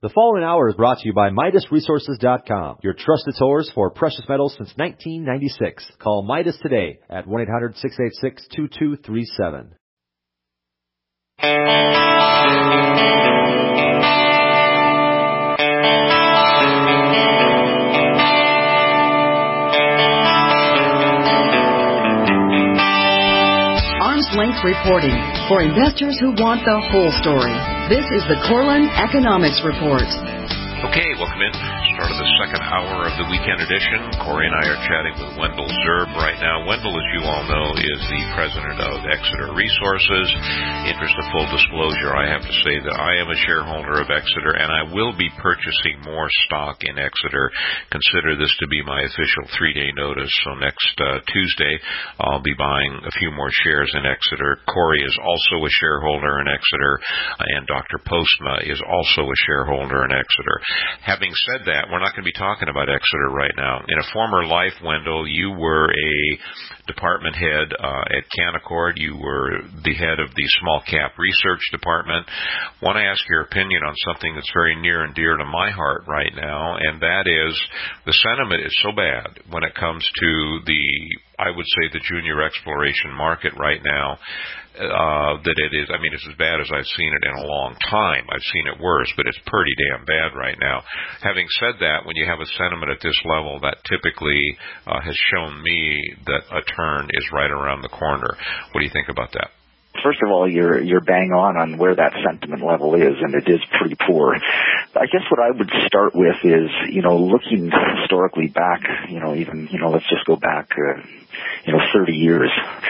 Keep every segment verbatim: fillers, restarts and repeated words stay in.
The following hour is brought to you by Midas Resources dot com, your trusted source for precious metals since nineteen ninety-six. Call Midas today at one eight hundred, six eight six, two two three seven. Arm's length reporting for investors who want the whole story. This is the Corlin Economics Report. Okay, welcome in. Start of the second hour of the weekend edition. Corey and I are chatting with Wendell Zerb right now. Wendell, as you all know, is the president of Exeter Resources. Interest of full disclosure, I have to say that I am a shareholder of Exeter, and I will be purchasing more stock in Exeter. Consider this to be my official three-day notice. So next uh, Tuesday, I'll be buying a few more shares in Exeter. Corey is also a shareholder in Exeter, and Doctor Postma is also a shareholder in Exeter. Having said that, we're not going to be talking about Exeter right now. In a former life, Wendell, you were a department head uh, at Canaccord. You were the head of the small cap research department. I want to ask your opinion on something that's very near and dear to my heart right now, and that is the sentiment is so bad when it comes to the, I would say, the junior exploration market right now. Uh, that it is, I mean, it's as bad as I've seen it in a long time. I've seen it worse, but it's pretty damn bad right now. Having said that, when you have a sentiment at this level, that typically uh, has shown me that a turn is right around the corner. What do you think about that? First of all, you're you're bang on on where that sentiment level is, and it is pretty poor. I guess what I would start with is, you know, looking historically back, you know, even, you know, let's just go back, uh, you know, thirty years.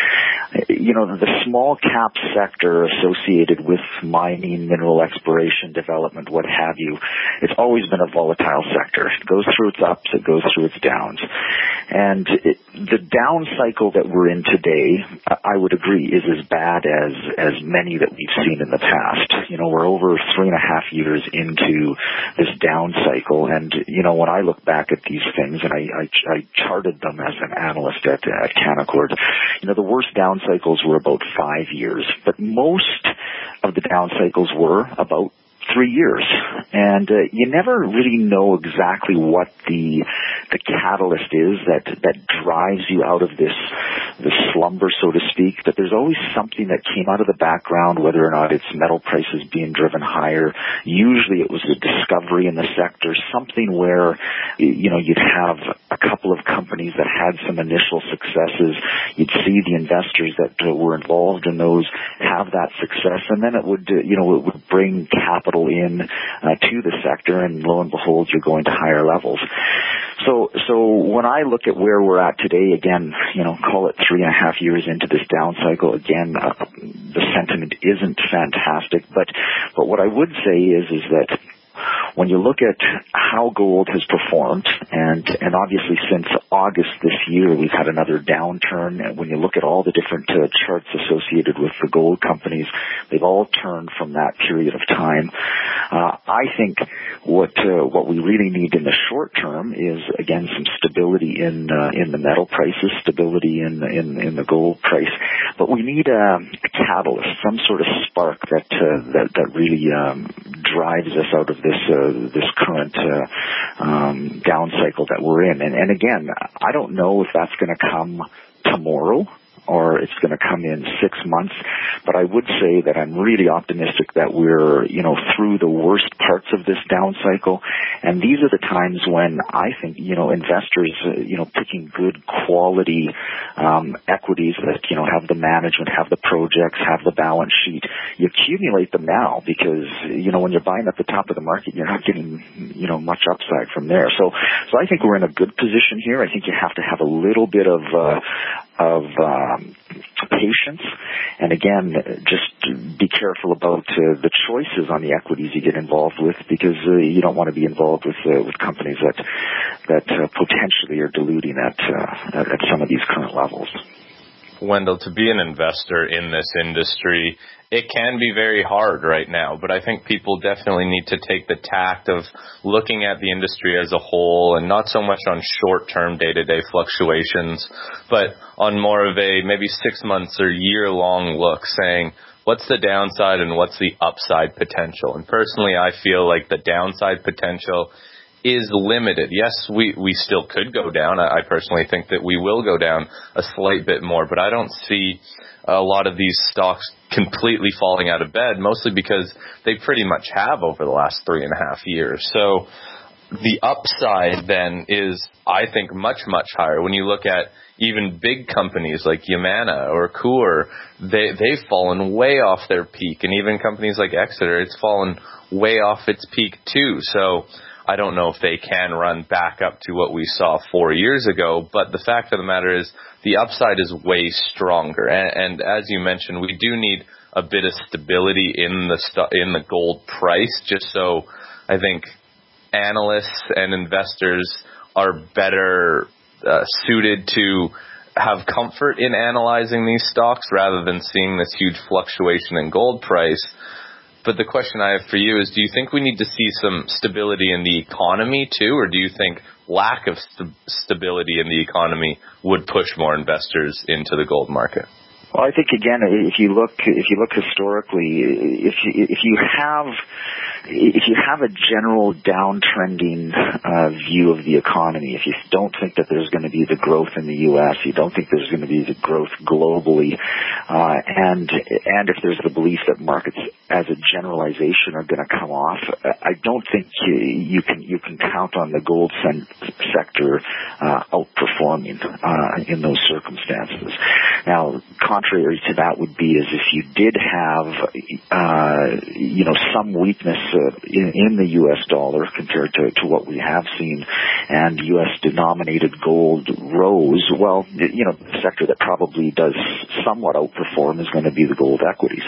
You know, the small cap sector associated with mining, mineral exploration, development, what have you, it's always been a volatile sector. It goes through its ups, it goes through its downs. And it, the down cycle that we're in today, I would agree, is as bad as, as many that we've seen in the past. You know, we're over three and a half years into this down cycle. And, you know, when I look back at these things, and I, I, I charted them as an analyst at, at Canaccord, you know, the worst down cycles were about five years, but most of the down cycles were about three years. And uh, you never really know exactly what the the catalyst is that that drives you out of this this slumber, so to speak. But there's always something that came out of the background, whether or not it's metal prices being driven higher. Usually it was a discovery in the sector, something where, you know, you'd have a couple of companies that had some initial successes. You'd see the investors that uh, were involved in those have that success, and then it would, uh, you know, it would bring capital in uh, to the sector, and lo and behold, you're going to higher levels. So, so when I look at where we're at today, again, you know, call it three and a half years into this down cycle, again, uh, the sentiment isn't fantastic, but, but what I would say is, is that when you look at how gold has performed, and, and obviously since August this year, we've had another downturn. And when you look at all the different uh, charts associated with the gold companies, they've all turned from that period of time. Uh, I think what uh, what we really need in the short term is, again, some stability in uh, in the metal prices, stability in in, in the gold price. But we need a, a catalyst, some sort of spark that uh, that that really um, drives us out of this uh, this current uh, um, down cycle that we're in. And, and again, I don't know if that's going to come tomorrow or it's going to come in six months. But I would say that I'm really optimistic that we're, you know, through the worst parts of this down cycle. And these are the times when I think, you know, investors, uh, you know, picking good quality um, equities that, you know, have the management, have the projects, have the balance sheet. You accumulate them now because, you know, when you're buying at the top of the market, you're not getting, you know, much upside from there. So, so I think we're in a good position here. I think you have to have a little bit of, uh, of um, patience, and again, just be careful about uh, the choices on the equities you get involved with, because uh, you don't want to be involved with uh, with companies that that uh, potentially are diluting at, uh, at at some of these current levels. Wendell, to be an investor in this industry, it can be very hard right now, but I think people definitely need to take the tact of looking at the industry as a whole and not so much on short-term day-to-day fluctuations, but on more of a maybe six months or year-long look, saying, what's the downside and what's the upside potential? And personally, I feel like the downside potential is limited. Yes, we, we still could go down. I, I personally think that we will go down a slight bit more, but I don't see a lot of these stocks completely falling out of bed, mostly because they pretty much have over the last three and a half years. So the upside then is, I think, much, much higher. When you look at even big companies like Yamana or Coeur, they, they've fallen way off their peak. And even companies like Exeter, it's fallen way off its peak too. So I don't know if they can run back up to what we saw four years ago, but the fact of the matter is the upside is way stronger. And, and as you mentioned, we do need a bit of stability in the st- in the gold price, just so I think analysts and investors are better uh, suited to have comfort in analyzing these stocks rather than seeing this huge fluctuation in gold price. But the question I have for you is, do you think we need to see some stability in the economy too, or do you think lack of st- stability in the economy would push more investors into the gold market? Well, I think again, if you look, if you look historically, if you, if you have, if you have a general downtrending uh, view of the economy, if you don't think that there's going to be the growth in the U S, you don't think there's going to be the growth globally, uh, and and if there's the belief that markets, as a generalization, are going to come off, I don't think you, you can you can count on the gold sen- sector uh, outperforming uh, in those circumstances. Now, contrary to that would be as if you did have, uh, you know, some weakness uh, in, in the U S dollar compared to, to what we have seen, and U S denominated gold rose. Well, you know, the sector that probably does somewhat outperform is going to be the gold equities.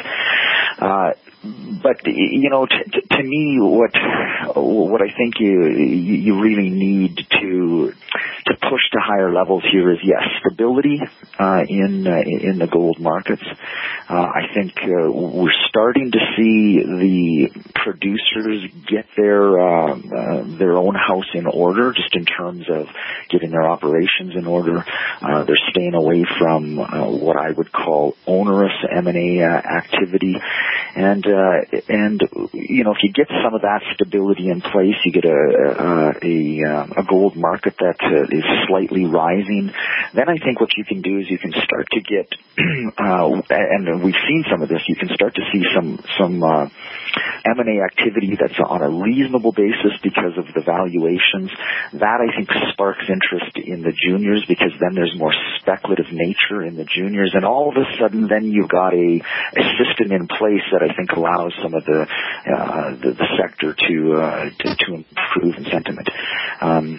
Uh, but you know, t- t- to me, what what I think you you really need to to push to higher levels here is, yes, stability uh, in uh, in the gold markets. Uh, I think uh, we're starting to see the producers get their uh, uh, their own house in order, just in terms of getting their operations in order. Uh, they're staying away from uh, what I would call onerous M and A uh, activity. And, uh, and, you know, if you get some of that stability in place, you get a, a, a, a gold market that uh, is slightly rising, then I think what you can do is you can start to get, uh, and we've seen some of this, you can start to see some, some, uh, M and A activity that's on a reasonable basis because of the valuations. That, I think, sparks interest in the juniors, because then there's more speculative nature in the juniors, and all of a sudden then you've got a, a system in place that I think allows some of the uh, the, the sector to, uh, to to improve in sentiment. Um,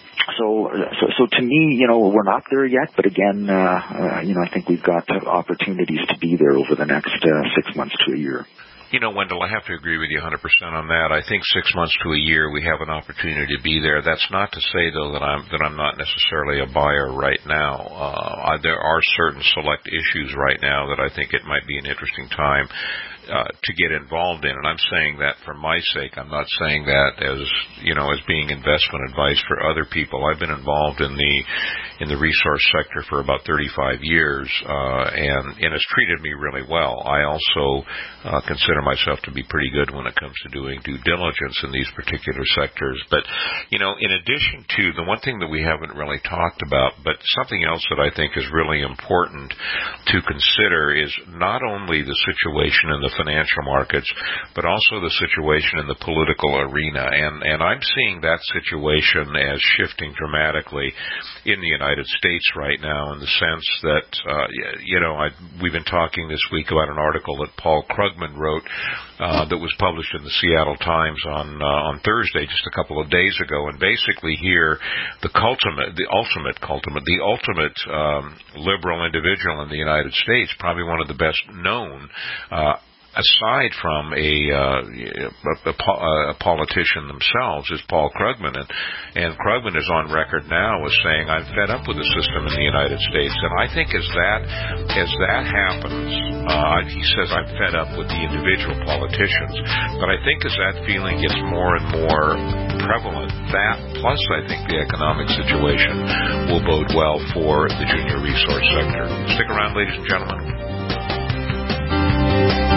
so, so, so to me, you know, we're not there yet, but again, uh, uh, you know, I think we've got opportunities to be there over the next uh, six months to a year. You know, Wendell, I have to agree with you one hundred percent on that. I think six months to a year we have an opportunity to be there. That's not to say, though, that I'm that I'm not necessarily a buyer right now. Uh, I, there are certain select issues right now that I think it might be an interesting time Uh, to get involved in, and I'm saying that for my sake. I'm not saying that as, you know, as being investment advice for other people. I've been involved in the in the resource sector for about thirty-five years, uh, and and it's treated me really well. I also uh, consider myself to be pretty good when it comes to doing due diligence in these particular sectors. But, you know, in addition to the one thing that we haven't really talked about, but something else that I think is really important to consider is not only the situation in the financial markets, but also the situation in the political arena. And, and I'm seeing that situation as shifting dramatically in the United States right now, in the sense that, uh, you know, I, we've been talking this week about an article that Paul Krugman wrote uh, that was published in the Seattle Times on uh, on Thursday, just a couple of days ago. And basically here, the ultimate, the ultimate, ultimate, the ultimate um, liberal individual in the United States, probably one of the best known, uh, aside from a, uh, a, a politician themselves, is Paul Krugman. And, and Krugman is on record now as saying, I'm fed up with the system in the United States. And I think as that, as that happens, uh, he says, I'm fed up with the individual politicians. But I think as that feeling gets more and more prevalent, that plus I think the economic situation will bode well for the junior resource sector. Stick around, ladies and gentlemen.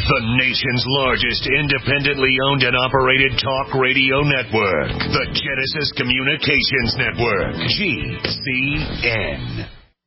The nation's largest independently owned and operated talk radio network. The Genesis Communications Network. G C N.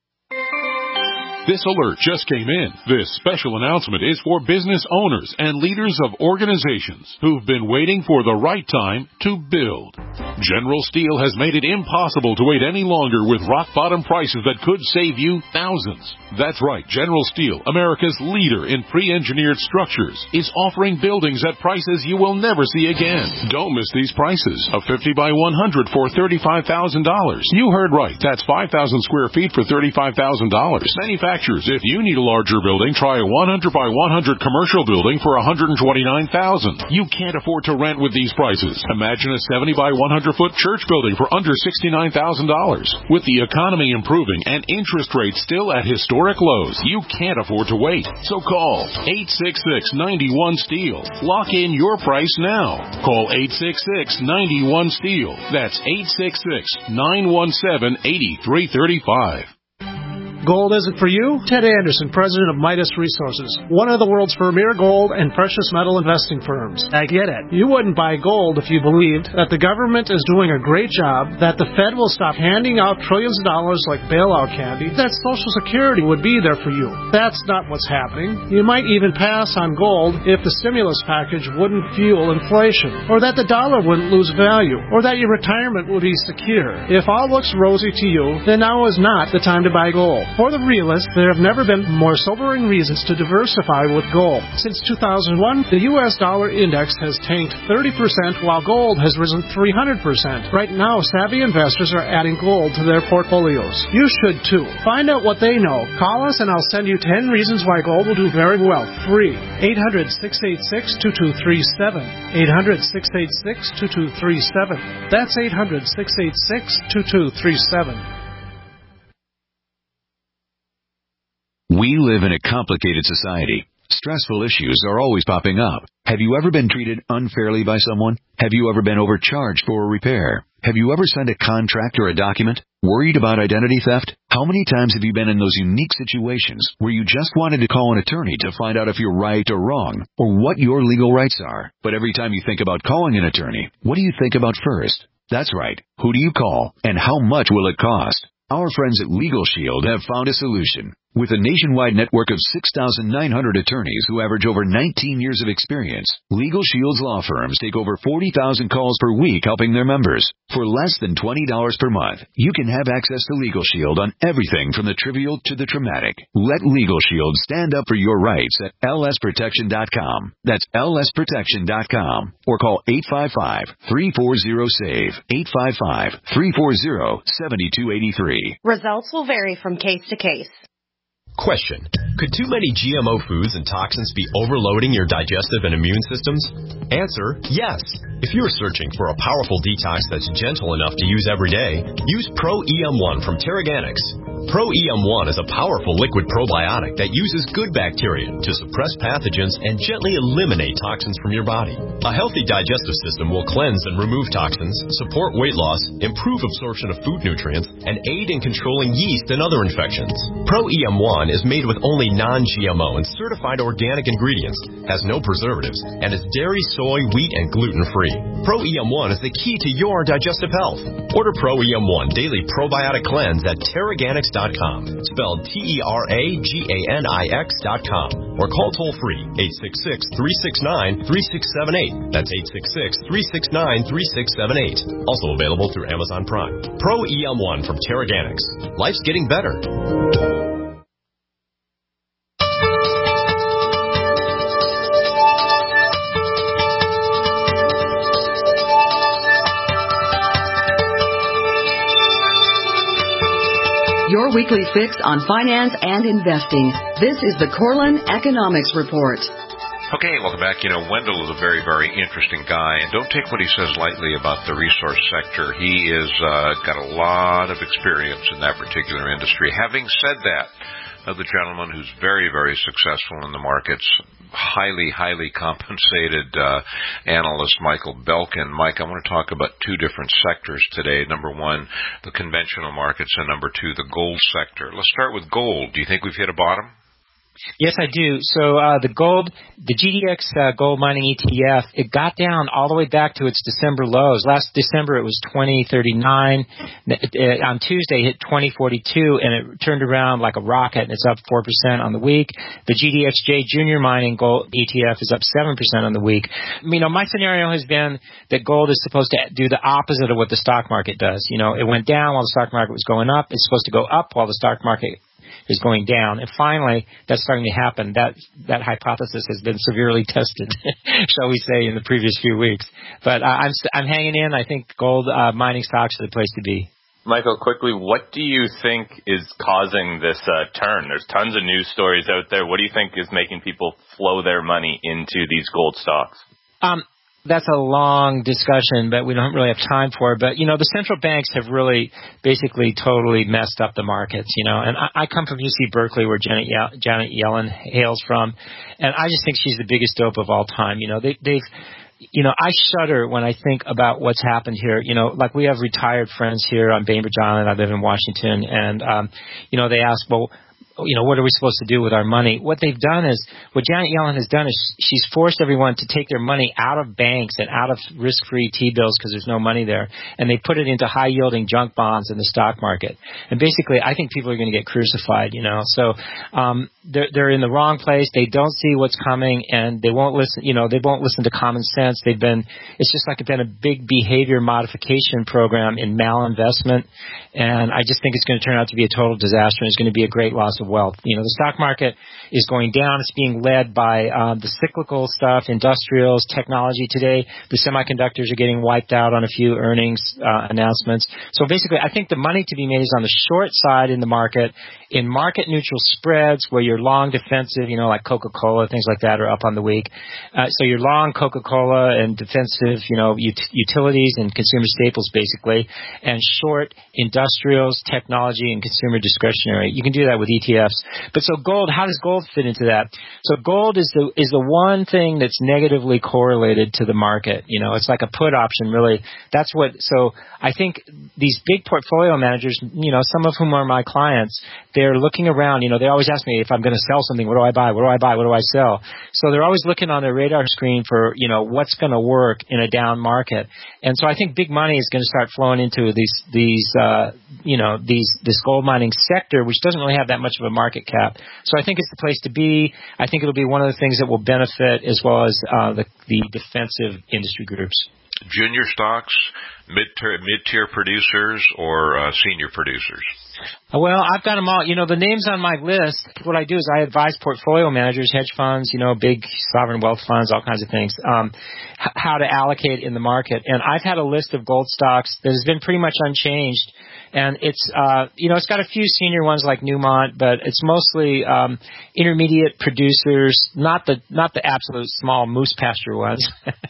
This alert just came in. This special announcement is for business owners and leaders of organizations who've been waiting for the right time to build. General Steel has made it impossible to wait any longer with rock-bottom prices that could save you thousands. That's right. General Steel, America's leader in pre-engineered structures, is offering buildings at prices you will never see again. Don't miss these prices. A fifty by one hundred for thirty-five thousand dollars. You heard right. That's five thousand square feet for thirty-five thousand dollars. Manufacturers, if you need a larger building, try a one hundred by one hundred commercial building for one hundred twenty-nine thousand dollars. You can't afford to rent with these prices. Imagine a seventy by one hundred foot church building for under sixty-nine thousand dollars. With the economy improving and interest rates still at historic lows, you can't afford to wait. So call eight six six, nine one, STEEL. Lock in your price now. Call eight six six, nine one, STEEL. That's eight six six, nine one seven, eight three three five. Gold isn't for you? Ted Anderson, president of Midas Resources, one of the world's premier gold and precious metal investing firms. I get it. You wouldn't buy gold if you believed that the government is doing a great job, that the Fed will stop handing out trillions of dollars like bailout candy, that Social Security would be there for you. That's not what's happening. You might even pass on gold if the stimulus package wouldn't fuel inflation, or that the dollar wouldn't lose value, or that your retirement would be secure. If all looks rosy to you, then now is not the time to buy gold. For the realist, there have never been more sobering reasons to diversify with gold. Since two thousand one, the U S dollar index has tanked thirty percent while gold has risen three hundred percent. Right now, savvy investors are adding gold to their portfolios. You should too. Find out what they know. Call us and I'll send you ten reasons why gold will do very well. Free. eight hundred, six eight six, two two three seven. eight hundred, six eight six, two two three seven. That's eight hundred, six eight six, two two three seven. We live in a complicated society. Stressful issues are always popping up. Have you ever been treated unfairly by someone? Have you ever been overcharged for a repair? Have you ever signed a contract or a document? Worried about identity theft? How many times have you been in those unique situations where you just wanted to call an attorney to find out if you're right or wrong, or what your legal rights are? But every time you think about calling an attorney, what do you think about first? That's right. Who do you call, and how much will it cost? Our friends at Legal Shield have found a solution. With a nationwide network of six thousand nine hundred attorneys who average over nineteen years of experience, Legal Shield's law firms take over forty thousand calls per week helping their members. For less than twenty dollars per month, you can have access to Legal Shield on everything from the trivial to the traumatic. Let Legal Shield stand up for your rights at L S protection dot com. That's L S protection dot com. Or call eight five five, three four zero, SAVE, eight five five, three four zero, seven two eight three. Results will vary from case to case. Question. Could too many G M O foods and toxins be overloading your digestive and immune systems? Answer, yes. If you're searching for a powerful detox that's gentle enough to use every day, use Pro E M one from Terraganics. Pro E M one is a powerful liquid probiotic that uses good bacteria to suppress pathogens and gently eliminate toxins from your body. A healthy digestive system will cleanse and remove toxins, support weight loss, improve absorption of food nutrients, and aid in controlling yeast and other infections. Pro E M one is made with only non-G M O and certified organic ingredients, has no preservatives, and is dairy, soy, wheat, and gluten-free. Pro E M one is the key to your digestive health. Order Pro E M one Daily Probiotic Cleanse at Terraganics dot com, spelled T E R A G A N I X dot com, or call toll-free eight six six, three six nine, three six seven eight. That's eight six six, three six nine, three six seven eight. Also available through Amazon Prime. Pro E M one from Terraganics. Life's getting better. Your weekly fix on finance and investing. This is the Corlin Economics Report. Okay, welcome back. You know, Wendell is a very, very interesting guy, and don't take what he says lightly about the resource sector. He is uh, got a lot of experience in that particular industry. Having said that, uh, the gentleman who's very, very successful in the markets, highly, highly compensated uh, analyst Michael Belkin. Mike, I want to talk about two different sectors today. Number one, the conventional markets, and number two, the gold sector. Let's start with gold. Do you think we've hit a bottom? Yes, I do. So uh, the gold, the G D X uh, gold mining E T F, it got down all the way back to its December lows. Last December it was twenty thirty-nine. On Tuesday it hit twenty forty-two, and it turned around like a rocket, and it's up four percent on the week. The G D X J Junior Mining Gold E T F is up seven percent on the week. You know, my scenario has been that gold is supposed to do the opposite of what the stock market does. You know, it went down while the stock market was going up. It's supposed to go up while the stock market is going down. And finally, that's starting to happen. That that hypothesis has been severely tested, shall we say, in the previous few weeks. But uh, I'm I'm hanging in. I think gold uh, mining stocks are the place to be. Michael, quickly, what do you think is causing this uh, turn? There's tons of news stories out there. What do you think is making people flow their money into these gold stocks? Um, That's a long discussion, but we don't really have time for it. But, you know, the central banks have really basically totally messed up the markets, you know. And I, I come from U C Berkeley, where Janet, Ye- Janet Yellen hails from, and I just think she's the biggest dope of all time. You know, they, they've, you know, I shudder when I think about what's happened here. You know, like we have retired friends here on Bainbridge Island. I live in Washington, and, um, you know, they ask, well, you know, what are we supposed to do with our money? What they've done is, what Janet Yellen has done is she's forced everyone to take their money out of banks and out of risk-free T-bills because there's no money there, and they put it into high-yielding junk bonds in the stock market. And basically, I think people are going to get crucified, you know. So um, they're, they're in the wrong place. They don't see what's coming, and they won't listen, you know, they won't listen to common sense. They've been, it's just like it's been a big behavior modification program in malinvestment, and I just think it's going to turn out to be a total disaster, and it's going to be a great loss of wealth. You know, the stock market is going down. It's being led by um, the cyclical stuff, industrials, technology today. The semiconductors are getting wiped out on a few earnings uh, announcements. So basically, I think the money to be made is on the short side in the market, in market neutral spreads where you're long defensive, you know, like Coca-Cola, things like that are up on the week. Uh, so you're long Coca-Cola and defensive, you know, ut- utilities and consumer staples basically, and short industrials, technology, and consumer discretionary. You can do that with E T Fs. But so gold, how does gold fit into that? So gold is the is the one thing that's negatively correlated to the market. You know, it's like a put option, really. That's what. So I think these big portfolio managers, you know, some of whom are my clients, they're looking around. You know, they always ask me if I'm going to sell something. What do I buy? What do I buy? What do I sell? So they're always looking on their radar screen for, you know, what's going to work in a down market. And so I think big money is going to start flowing into these these uh, you know these this gold mining sector, which doesn't really have that much of a market cap. So I think it's the place to be. I think it'll be one of the things that will benefit, as well as uh, the, the defensive industry groups. Junior stocks, mid-tier, mid-tier producers, or uh, senior producers? Well, I've got them all. You know, the names on my list, what I do is I advise portfolio managers, hedge funds, you know, big sovereign wealth funds, all kinds of things, um, h- how to allocate in the market. And I've had a list of gold stocks that has been pretty much unchanged. And it's, uh, you know, it's got a few senior ones like Newmont, but it's mostly um, intermediate producers, not the not the absolute small moose pasture ones,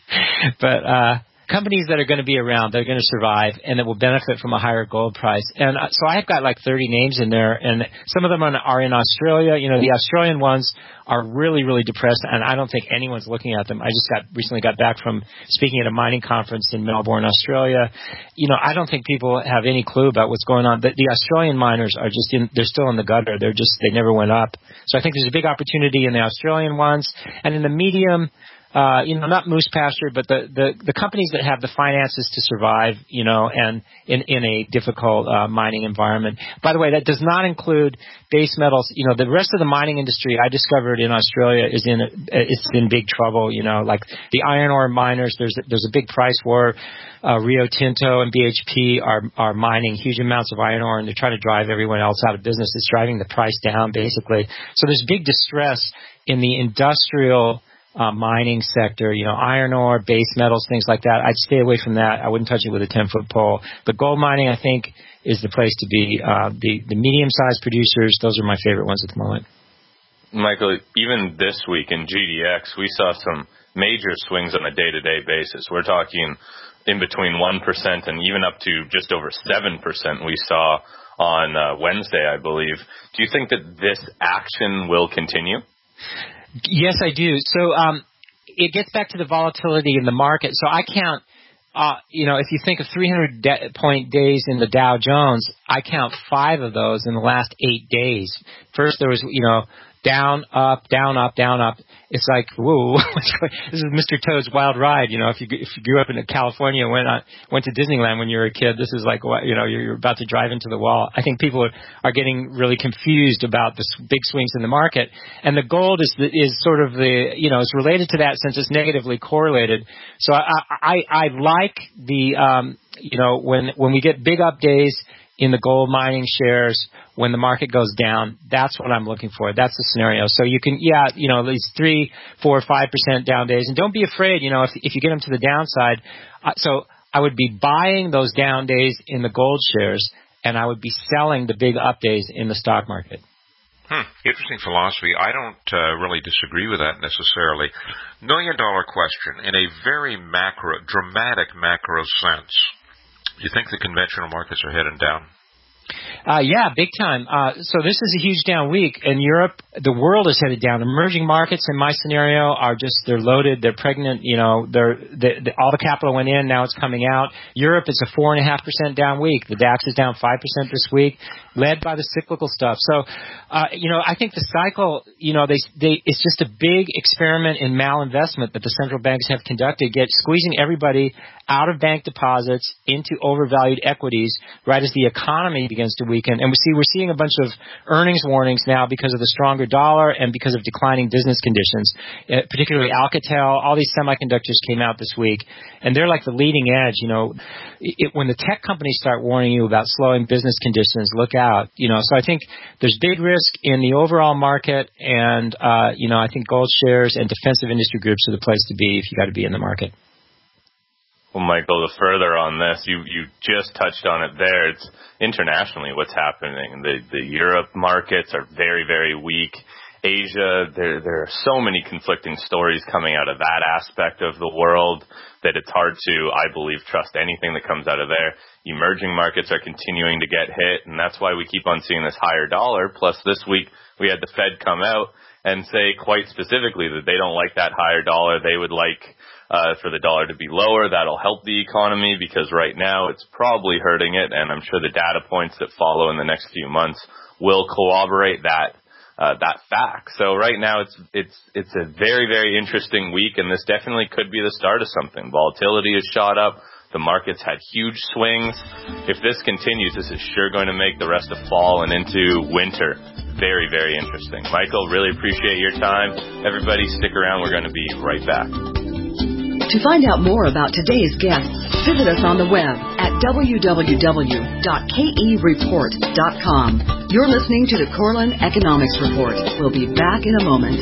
but uh, companies that are going to be around, that are going to survive, and that will benefit from a higher gold price. And uh, so I've got like thirty names in there, and some of them are in Australia. You know, the Australian ones are really, really depressed, and I don't think anyone's looking at them. I just got recently got back from speaking at a mining conference in Melbourne, Australia. You know, I don't think people have any clue about what's going on. The, the Australian miners are just in, they're still in the gutter. They're just, they never went up. So I think there's a big opportunity in the Australian ones, and in the medium, Uh, you know, not moose pasture, but the, the, the companies that have the finances to survive, you know, and in, in a difficult uh, mining environment. By the way, that does not include base metals. You know, the rest of the mining industry I discovered in Australia is in, it's in big trouble, you know, like the iron ore miners, there's, there's a big price war. Uh, Rio Tinto and B H P are, are mining huge amounts of iron ore, and they're trying to drive everyone else out of business. It's driving the price down, basically. So there's big distress in the industrial Uh, mining sector, you know, iron ore, base metals, things like that. I'd stay away from that. I wouldn't touch it with a ten-foot pole. But gold mining, I think, is the place to be. Uh, the, the medium-sized producers, those are my favorite ones at the moment. Michael, even this week in G D X, we saw some major swings on a day-to-day basis. We're talking in between one percent and even up to just over seven percent we saw on uh, Wednesday, I believe. Do you think that this action will continue? Yes, I do. So um, it gets back to the volatility in the market. So I count, uh, you know, if you think of three hundred de- point days in the Dow Jones, I count five of those in the last eight days. First, there was, you know, down, up, down, up, down, up. It's like, whoa, this is Mister Toad's Wild Ride. You know, if you if you grew up in California and went on, went to Disneyland when you were a kid, this is like, you know, you're, you're about to drive into the wall. I think people are, are getting really confused about the big swings in the market, and the gold is the, is sort of the, you know, it's related to that since it's negatively correlated. So I I, I like the, um, you know, when when we get big up days in the gold mining shares, when the market goes down, that's what I'm looking for. That's the scenario. So you can, yeah, you know, at least three, four, five percent down days, and don't be afraid. You know, if if you get them to the downside, uh, so I would be buying those down days in the gold shares, and I would be selling the big up days in the stock market. Hmm. Interesting philosophy. I don't uh, really disagree with that necessarily. Million dollar question in a very macro, dramatic macro sense. Do you think the conventional markets are heading down? Uh, yeah, big time. Uh, so this is a huge down week. In Europe, the world is headed down. Emerging markets, in my scenario, are just, they're loaded, they're pregnant, you know, they're, they, they, all the capital went in, now it's coming out. Europe is a four point five percent down week. The DAX is down five percent this week, led by the cyclical stuff. So, uh, you know, I think the cycle, you know, they, they, it's just a big experiment in malinvestment that the central banks have conducted, get squeezing everybody out of bank deposits into overvalued equities right as the economy begins to weaken. And we see, we're seeing a bunch of earnings warnings now because of the stronger dollar and because of declining business conditions, uh, particularly Alcatel. All these semiconductors came out this week, and they're like the leading edge. You know, it, when the tech companies start warning you about slowing business conditions, look out. You know, so I think there's big risk in the overall market, and, uh, you know, I think gold shares and defensive industry groups are the place to be if you got to be in the market. Well, Michael, the further on this, you, you just touched on it there. It's internationally what's happening. The, the Europe markets are very, very weak. Asia, there, there are so many conflicting stories coming out of that aspect of the world that it's hard to, I believe, trust anything that comes out of there. Emerging markets are continuing to get hit, and that's why we keep on seeing this higher dollar. Plus, this week, we had the Fed come out and say quite specifically that they don't like that higher dollar. They would like Uh, for the dollar to be lower. That'll help the economy because right now it's probably hurting it, and I'm sure the data points that follow in the next few months will corroborate that uh, that fact. So right now it's it's it's a very, very interesting week, and this definitely could be the start of something. Volatility has shot up. The market's had huge swings. If this continues, this is sure going to make the rest of fall and into winter very, very interesting. Michael, really appreciate your time. Everybody stick around. We're going to be right back. To find out more about today's guests, visit us on the web at w w w dot k e report dot com. You're listening to the Korelin Economics Report. We'll be back in a moment.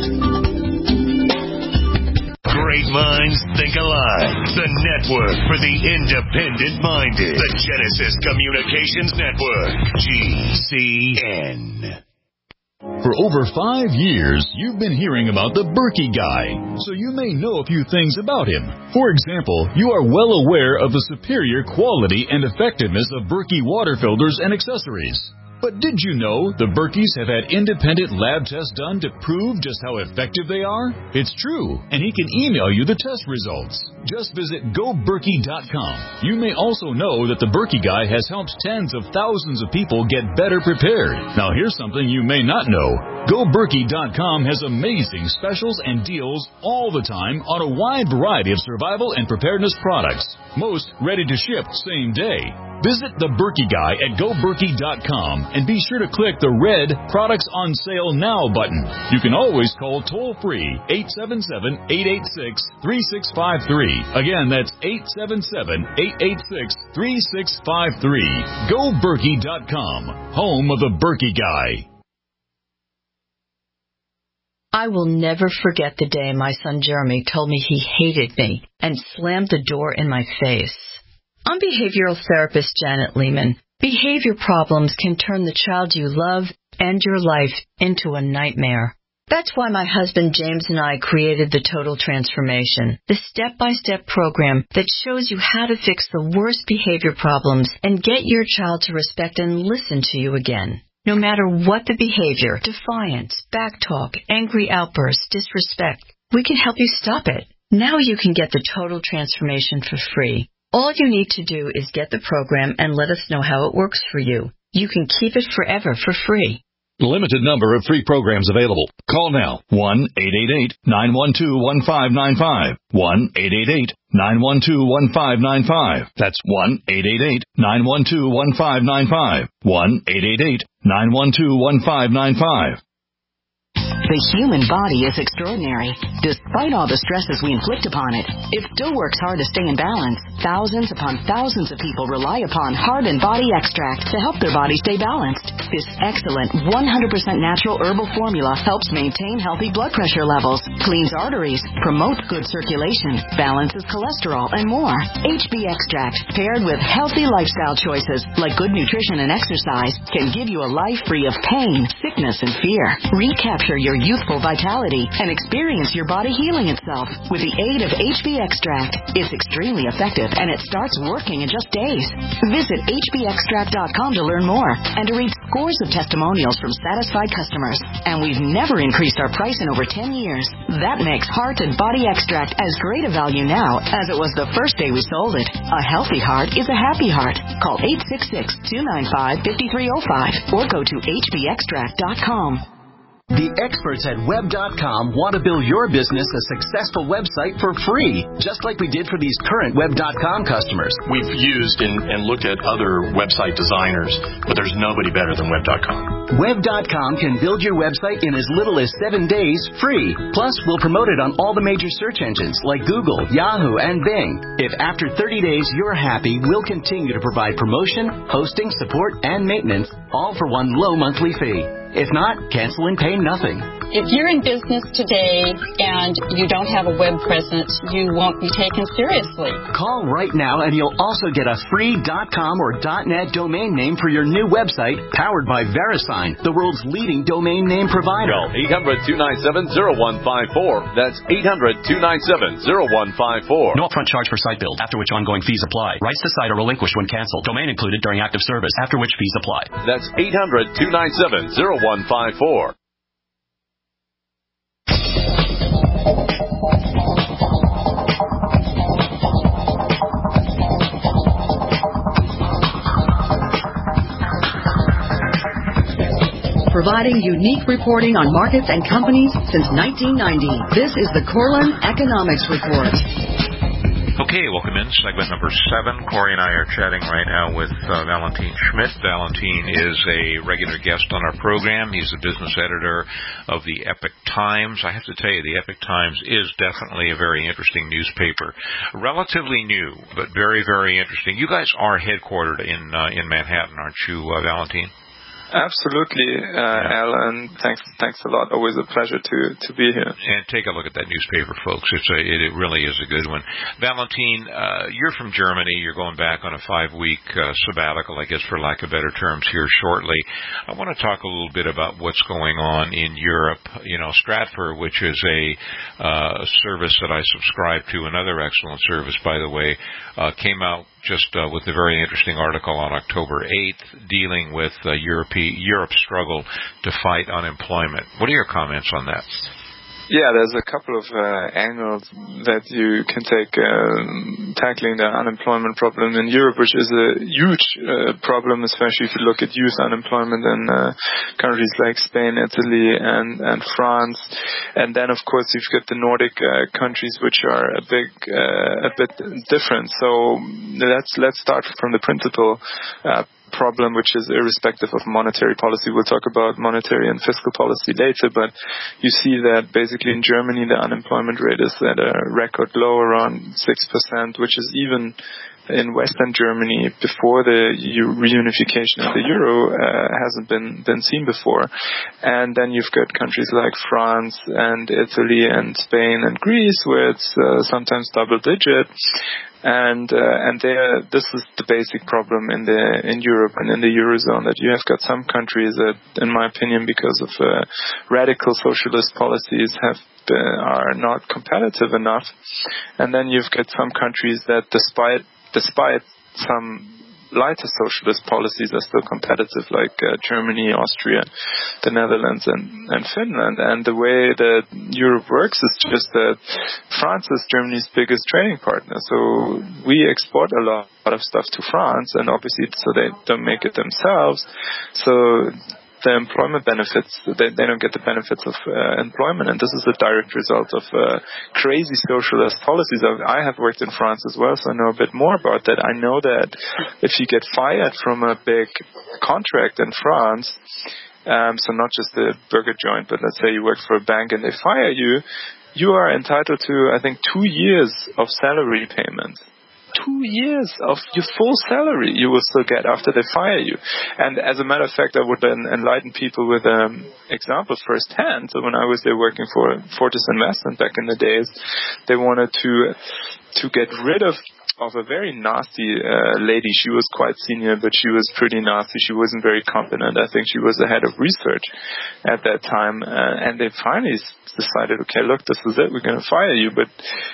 Great minds think alike. The network for the independent-minded. The Genesis Communications Network. G C N. For over five years, you've been hearing about the Berkey Guy, so you may know a few things about him. For example, you are well aware of the superior quality and effectiveness of Berkey water filters and accessories. But did you know the Berkeys have had independent lab tests done to prove just how effective they are? It's true, and he can email you the test results. Just visit go berkey dot com. You may also know that the Berkey Guy has helped tens of thousands of people get better prepared. Now here's something you may not know. go berkey dot com has amazing specials and deals all the time on a wide variety of survival and preparedness products. Most ready to ship same day. Visit the Berkey Guy at go berkey dot com and be sure to click the red Products on Sale Now button. You can always call toll-free eight seven seven, eight eight six, three six five three. Again, that's eight seven seven, eight eight six, three six five three. go berkey dot com, home of the Berkey Guy. I will never forget the day my son Jeremy told me he hated me and slammed the door in my face. I'm behavioral therapist Janet Lehman. Behavior problems can turn the child you love and your life into a nightmare. That's why my husband James and I created the Total Transformation, the step-by-step program that shows you how to fix the worst behavior problems and get your child to respect and listen to you again. No matter what the behavior, defiance, backtalk, angry outbursts, disrespect, we can help you stop it. Now you can get the Total Transformation for free. All you need to do is get the program and let us know how it works for you. You can keep it forever for free. Limited number of free programs available. Call now. one eight eight eight, nine one two, one five nine five. one eight eight eight, nine one two, one five nine five. That's one eight eight eight, nine one two, one five nine five. one eight eight eight, nine one two, one five nine five. The human body is extraordinary. Despite all the stresses we inflict upon it, it still works hard to stay in balance. Thousands upon thousands of people rely upon Heart and Body Extract to help their body stay balanced. This excellent one hundred percent natural herbal formula helps maintain healthy blood pressure levels, cleans arteries, promotes good circulation, balances cholesterol, and more. H B Extract, paired with healthy lifestyle choices like good nutrition and exercise, can give you a life free of pain, sickness, and fear. Recapture your youthful vitality and experience your body healing itself with the aid of H B Extract. It's extremely effective and it starts working in just days. Visit H B extract dot com to learn more and to read scores of testimonials from satisfied customers. And we've never increased our price in over ten years. That makes Heart and Body Extract as great a value now as it was the first day we sold it. A healthy heart is a happy heart. Call eight six six, two nine five, five three zero five or go to H B extract dot com. The experts at web dot com want to build your business a successful website for free, just like we did for these current web dot com customers. We've used and, and looked at other website designers, but there's nobody better than web dot com. web dot com can build your website in as little as seven days free. Plus, we'll promote it on all the major search engines like Google, Yahoo, and Bing. If after thirty days you're happy, we'll continue to provide promotion, hosting, support, and maintenance, all for one low monthly fee. If not, cancel and pay nothing. If you're in business today and you don't have a web presence, you won't be taken seriously. Call right now and you'll also get a free .com or .net domain name for your new website powered by VeriSign, the world's leading domain name provider. Call eight hundred, two nine seven, zero one five four. That's eight hundred, two nine seven, zero one five four. No upfront charge for site build, after which ongoing fees apply. Rights to site are relinquished when canceled. Domain included during active service, after which fees apply. That's eight hundred, two nine seven, zero one five four. Providing unique reporting on markets and companies since nineteen ninety. This is the Corlin Economics Report. Okay, welcome in. Segment number seven. Corey and I are chatting right now with uh, Valentin Schmidt. Valentin is a regular guest on our program. He's the business editor of the Epoch Times. I have to tell you, the Epoch Times is definitely a very interesting newspaper. Relatively new, but very, very interesting. You guys are headquartered in uh, in Manhattan, aren't you, uh, Valentin? Absolutely, uh, yeah. Al, and thanks, thanks a lot. Always a pleasure to, to be here. And take a look at that newspaper, folks. It's a, it, it really is a good one. Valentin, uh, you're from Germany. You're going back on a five-week uh, sabbatical, I guess, for lack of better terms, here shortly. I want to talk a little bit about what's going on in Europe. You know, Stratfor, which is a uh, service that I subscribe to, another excellent service, by the way, uh, came out just uh, with a very interesting article on October eighth dealing with uh, Europe, Europe's struggle to fight unemployment. What are your comments on that? Yeah, there's a couple of uh, angles that you can take um, tackling the unemployment problem in Europe, which is a huge uh, problem, especially if you look at youth unemployment in uh, countries like Spain, Italy, and, and France. And then, of course, you've got the Nordic uh, countries, which are a big, uh, a bit different. So let's let's start from the principal uh, problem, which is irrespective of monetary policy. We'll talk about monetary and fiscal policy later, but you see that basically in Germany the unemployment rate is at a record low, around six percent, which is even in Western Germany before the reunification of the euro uh, hasn't been, been seen before. And then you've got countries like France and Italy and Spain and Greece where it's uh, sometimes double digit. And uh, and there, this is the basic problem in the in Europe and in the eurozone, that you have got some countries that, in my opinion, because of uh, radical socialist policies, have been, are not competitive enough. And then you've got some countries that, despite despite some lighter socialist policies, are still competitive, like uh, Germany, Austria, the Netherlands, and, and Finland. And the way that Europe works is just that France is Germany's biggest trading partner. So we export a lot of stuff to France, and obviously so they don't make it themselves. So the employment benefits. They, they don't get the benefits of uh, employment, and this is a direct result of uh, crazy socialist policies. I have worked in France as well, so I know a bit more about that. I know that if you get fired from a big contract in France, um, so not just a burger joint, but let's say you work for a bank and they fire you, you are entitled to, I think, two years of salary payment. Two years of your full salary you will still get after they fire you. And as a matter of fact, I would then enlighten people with um, examples firsthand. So when I was there working for Fortis Investment back in the days, they wanted to to get rid of of a very nasty uh, lady. She was quite senior, but she was pretty nasty. She wasn't very competent. I think she was the head of research at that time. Uh, and they finally decided, okay, look, this is it. We're going to fire you. But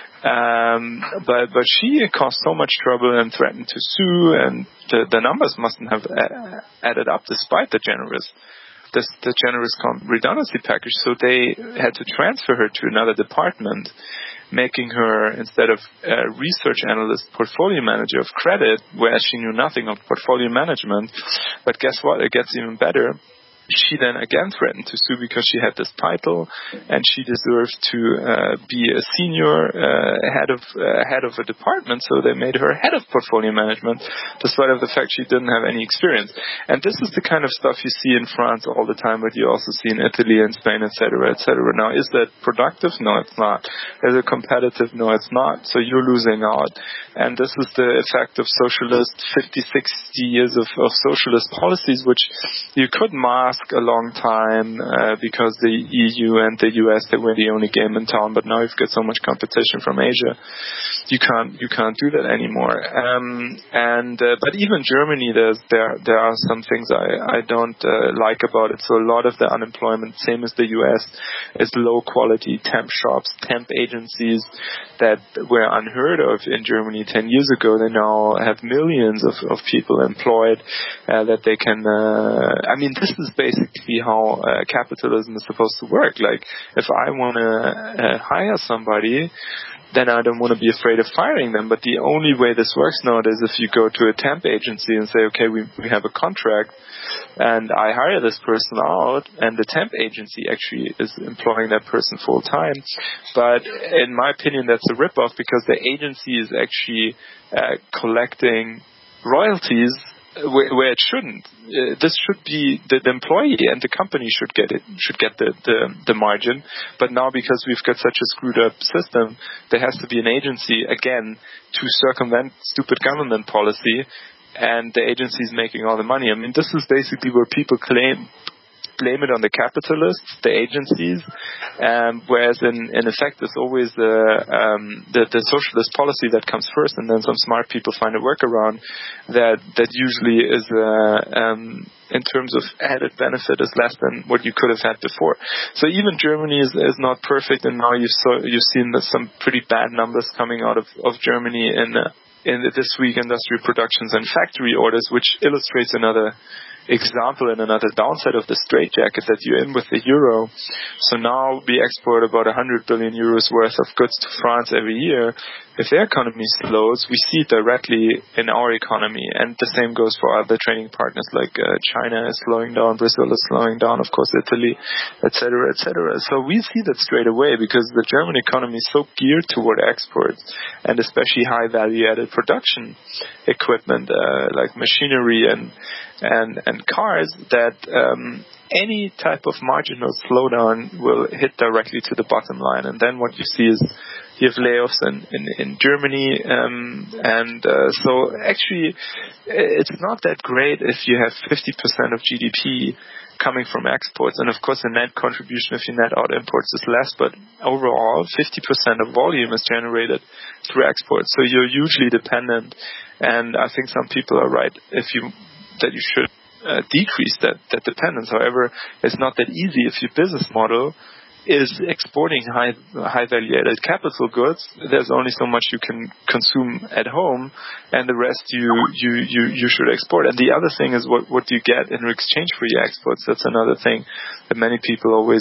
um, but but she caused so much trouble and threatened to sue, and the, the numbers mustn't have a- added up despite the generous this, the generous redundancy package. So they had to transfer her to another department, making her, instead of a research analyst, portfolio manager of credit, where she knew nothing of portfolio management. But guess what? It gets even better. She then again threatened to sue because she had this title and she deserved to uh, be a senior uh, head of uh, head of a department. So they made her head of portfolio management, despite of the fact she didn't have any experience. And this is the kind of stuff you see in France all the time, but you also see in Italy and Spain, et cetera, et cetera. Now, is that productive? No, it's not. Is it competitive? No, it's not. So you're losing out. And this is the effect of socialist fifty, sixty years of, of socialist policies, which you could mask a long time uh, because the E U and the U S, they were the only game in town, but now you've got so much competition from Asia, you can't you can't do that anymore. Um, and uh, but even Germany, there's there there are some things I I don't uh, like about it. So a lot of the unemployment, same as the U S, is low quality temp shops, temp agencies that were unheard of in Germany ten years ago. They now have millions of, of people employed uh, that they can. Uh, I mean, this is basically basically how uh, capitalism is supposed to work. Like, if I want to uh, hire somebody, then I don't want to be afraid of firing them. But the only way this works nowadays is if you go to a temp agency and say, okay, we, we have a contract, and I hire this person out, and the temp agency actually is employing that person full time. But in my opinion, that's a ripoff, because the agency is actually uh, collecting royalties Where, where it shouldn't. Uh, this should be the, the employee and the company should get it, should get the, the, the margin. But now, because we've got such a screwed up system, there has to be an agency, again, to circumvent stupid government policy, and the agency is making all the money. I mean, this is basically where people claim, blame it on the capitalists, the agencies, um, whereas in, in effect it's always the, um, the the socialist policy that comes first, and then some smart people find a workaround that that usually is uh, um, in terms of added benefit is less than what you could have had before. So even Germany is, is not perfect, and now you've so, you've seen some pretty bad numbers coming out of, of Germany in uh, in this week, industrial productions and factory orders, which illustrates another example and another downside of the straitjacket that you're in with the euro. So now we export about one hundred billion euros worth of goods to France every year. If their economy slows, we see it directly in our economy, and the same goes for other trading partners, like uh, China is slowing down, Brazil is slowing down, of course Italy, et cetera, et cetera. So we see that straight away, because the German economy is so geared toward exports, and especially high value-added production equipment uh, like machinery and and and cars, that um, any type of marginal slowdown will hit directly to the bottom line. And then what you see is you have layoffs in, in, in Germany, um, and uh, so actually it's not that great if you have fifty percent of G D P coming from exports. And of course the net contribution if you net out imports is less, but overall fifty percent of volume is generated through exports. So you're hugely dependent, and I think some people are right if you that you should uh, decrease that, that dependence. However, it's not that easy if your business model is exporting high high value added capital goods. There's only so much you can consume at home, and the rest you you you, you should export. And the other thing is, what what do you get in exchange for your exports? That's another thing that many people always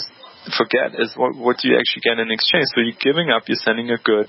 forget is what, what do you actually get in exchange. So you're giving up, you're sending a good,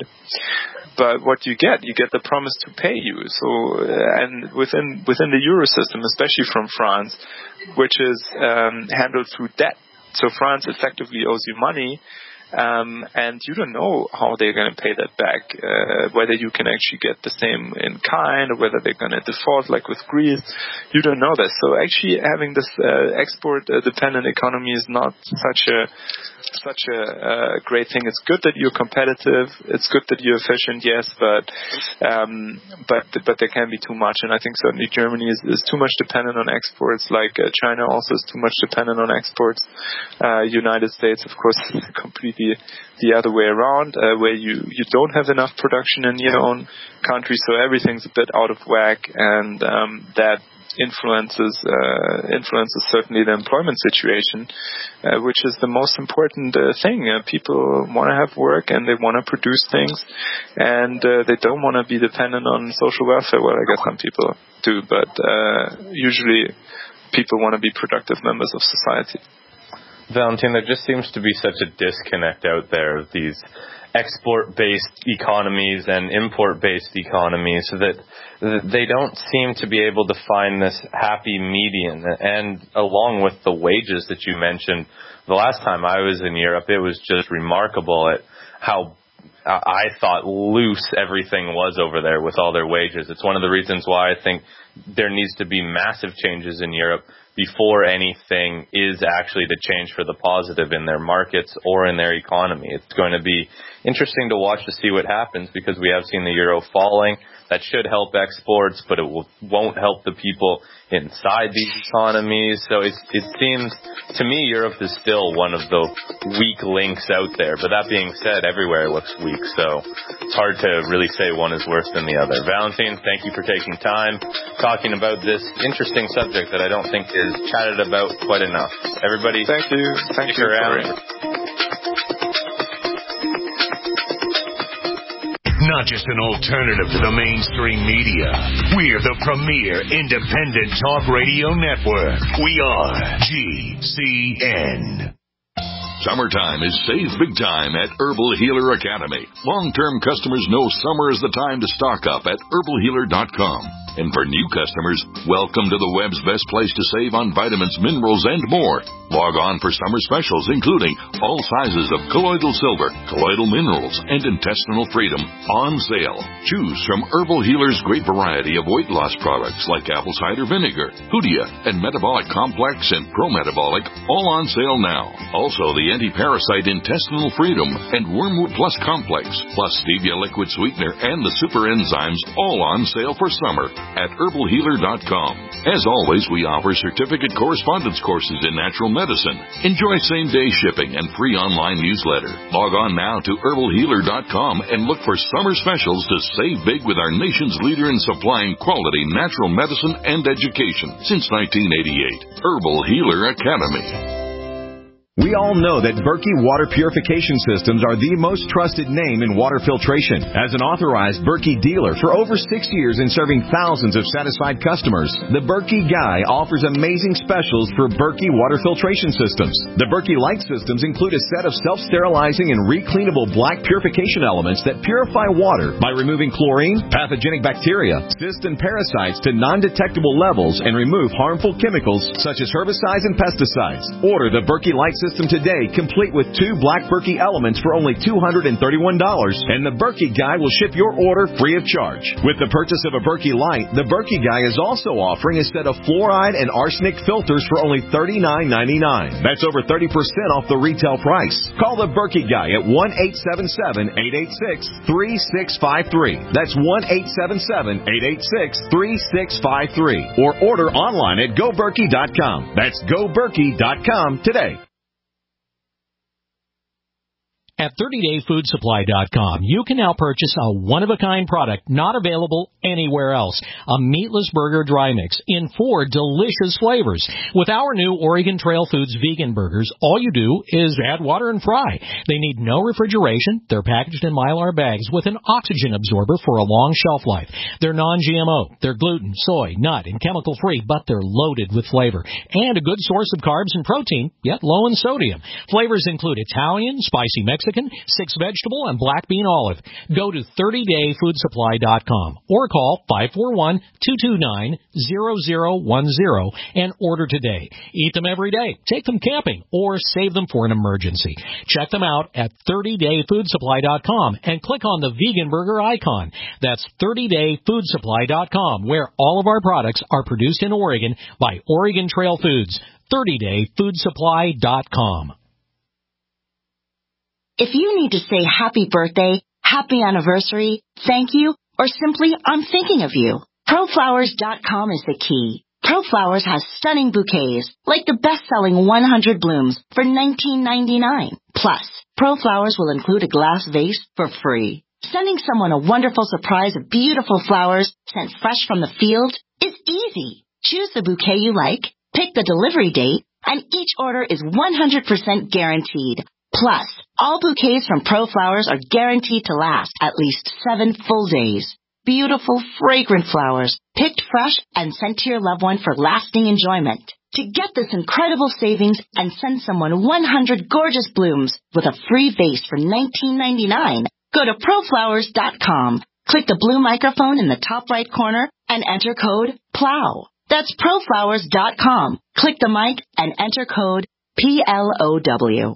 but what do you get? You get the promise to pay you. So, uh, and within within the euro system, especially from France, which is um, handled through debt. So France effectively owes you money. Um, and you don't know how they're going to pay that back, uh, whether you can actually get the same in kind or whether they're going to default like with Greece. You don't know this. So actually having this uh, export-dependent economy is not such a such a uh, great thing. It's good that you're competitive. It's good that you're efficient, yes, but um, but but there can be too much. And I think certainly Germany is, is too much dependent on exports, like uh, China also is too much dependent on exports. Uh, United States, of course, completely the other way around, uh, where you, you don't have enough production in your own country, so everything's a bit out of whack, and um, that influences uh, influences certainly the employment situation, uh, which is the most important uh, thing. Uh, people want to have work and they want to produce things, and uh, they don't want to be dependent on social welfare. Well, I guess some people do, but uh, usually people want to be productive members of society. Valentin, there just seems to be such a disconnect out there of these export-based economies and import-based economies that they don't seem to be able to find this happy median. And along with the wages that you mentioned, the last time I was in Europe, it was just remarkable at how I thought loose everything was over there with all their wages. It's one of the reasons why I think there needs to be massive changes in Europe before anything is actually to change for the positive in their markets or in their economy. It's going to be interesting to watch to see what happens, because we have seen the euro falling. That should help exports, but it will, won't help the people inside these economies. So it, it seems, to me, Europe is still one of the weak links out there. But that being said, everywhere looks weak. So it's hard to really say one is worse than the other. Valentin, thank you for taking time talking about this interesting subject that I don't think is chatted about quite enough. Everybody, thank you. Thank you. Around. Not just an alternative to the mainstream media. We're the premier independent talk radio network. We are G C N. Summertime is save big time at Herbal Healer Academy. Long-term customers know summer is the time to stock up at herbal healer dot com. And for new customers, welcome to the web's best place to save on vitamins, minerals, and more. Log on for summer specials, including all sizes of colloidal silver, colloidal minerals, and intestinal freedom on sale. Choose from Herbal Healer's great variety of weight loss products like apple cider vinegar, Hoodia, and Metabolic Complex and Pro-Metabolic, all on sale now. Also, the anti-parasite intestinal freedom and Wormwood Plus Complex, plus Stevia liquid sweetener and the super enzymes, all on sale for summer at herbal healer dot com. As always, we offer certificate correspondence courses in natural medicine. Enjoy same-day shipping and free online newsletter. Log on now to herbal healer dot com and look for summer specials to save big with our nation's leader in supplying quality natural medicine and education since nineteen eighty-eight. Herbal Healer Academy. We all know that Berkey Water Purification Systems are the most trusted name in water filtration. As an authorized Berkey dealer for over six years and serving thousands of satisfied customers, the Berkey Guy offers amazing specials for Berkey Water Filtration Systems. The Berkey Light Systems include a set of self-sterilizing and recleanable black purification elements that purify water by removing chlorine, pathogenic bacteria, cysts, and parasites to non-detectable levels and remove harmful chemicals such as herbicides and pesticides. Order the Berkey Light System System today, complete with two black Berkey elements for only two hundred thirty-one dollars, and the Berkey Guy will ship your order free of charge. With the purchase of a Berkey Light, the Berkey Guy is also offering a set of fluoride and arsenic filters for only thirty-nine ninety-nine. That's over thirty percent off the retail price. Call the Berkey Guy at one eight seven seven, eight eight six, three six five three. That's one eight seven seven, eight eight six, three six five three. Or order online at go berkey dot com. That's go berkey dot com today. At thirty day food supply dot com, you can now purchase a one-of-a-kind product not available anywhere else. A meatless burger dry mix in four delicious flavors. With our new Oregon Trail Foods vegan burgers, all you do is add water and fry. They need no refrigeration. They're packaged in Mylar bags with an oxygen absorber for a long shelf life. They're non G M O. They're gluten, soy, nut, and chemical-free, but they're loaded with flavor. And a good source of carbs and protein, yet low in sodium. Flavors include Italian, spicy Mexican, six vegetable, and black bean olive. Go to thirty day food supply dot com or call five four one, two two nine, zero zero one zero and order today. Eat them every day, take them camping, or save them for an emergency. Check them out at thirty day food supply dot com and click on the vegan burger icon. That's thirty day food supply dot com, where all of our products are produced in Oregon by Oregon Trail Foods. thirty day food supply dot com. If you need to say happy birthday, happy anniversary, thank you, or simply I'm thinking of you, pro flowers dot com is the key. ProFlowers has stunning bouquets, like the best-selling one hundred blooms for nineteen ninety-nine. Plus, ProFlowers will include a glass vase for free. Sending someone a wonderful surprise of beautiful flowers sent fresh from the field is easy. Choose the bouquet you like, pick the delivery date, and each order is one hundred percent guaranteed. Plus, all bouquets from ProFlowers are guaranteed to last at least seven full days. Beautiful, fragrant flowers, picked fresh and sent to your loved one for lasting enjoyment. To get this incredible savings and send someone one hundred gorgeous blooms with a free vase for nineteen ninety-nine, go to pro flowers dot com. Click the blue microphone in the top right corner and enter code PLOW. That's pro flowers dot com. Click the mic and enter code P L O W.